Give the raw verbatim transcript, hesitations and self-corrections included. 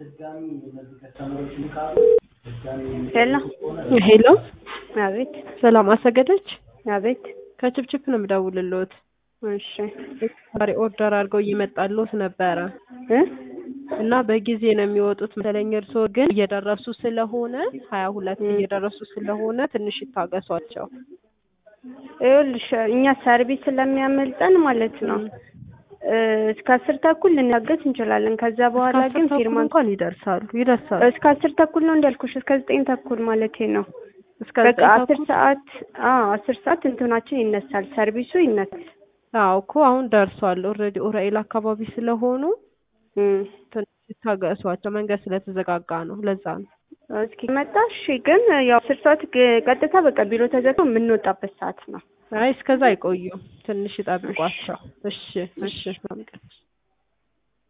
ሄሎ ሄሎ አቤት ሰላም አሰገደች አቤት ከችፕችፕ ነው የምደውልልዎት። እሺ ዛሬ ኦርደር አድርገው እየመጣልዎት ነበረ እ እና በጊዜ ነው የሚወጡት መሰለኝ። እርስዎ ግን እየደረሱ ስለሆነ ሀያ ሁለት እየደረሱ ስለሆነ ትንሽ ይታገሷቸው። ይኸውልሽ እኛ ሰርቪስ ስለሚያመልጠን ማለት ነው እስከ አስር ተኩል ልናገስ እንችላለን። ከዛ በኋላ ግን ፊርማ እንኳን ይደርሳሉ ይደርሳሉ። እስከ አስር ተኩል ነው እንዳልኩሽ፣ እስከ ዘጠኝ ተኩል ማለቴ ነው። እስከ በቃ አስር ሰዓት አዎ አስር ሰዓት እንትናችን ይነሳል፣ ሰርቪሱ ይነሳል። አዎ እኮ አሁን ደርሷል። ኦልሬዲ ኡራኤል አካባቢ ስለሆኑ ትንሽ ይታገሷቸው፣ መንገድ ስለተዘጋጋ ነው፣ ለዛ ነው። እስኪ መጣሽ ግን ያው አስር ሰዓት ቀጥታ በቃ ቢሮ ተዘግቶ የምንወጣበት ሰዓት ነው። አይ እስከዛ አይቆዩ፣ ትንሽ ይጠብቋቸው። እሺ እሺ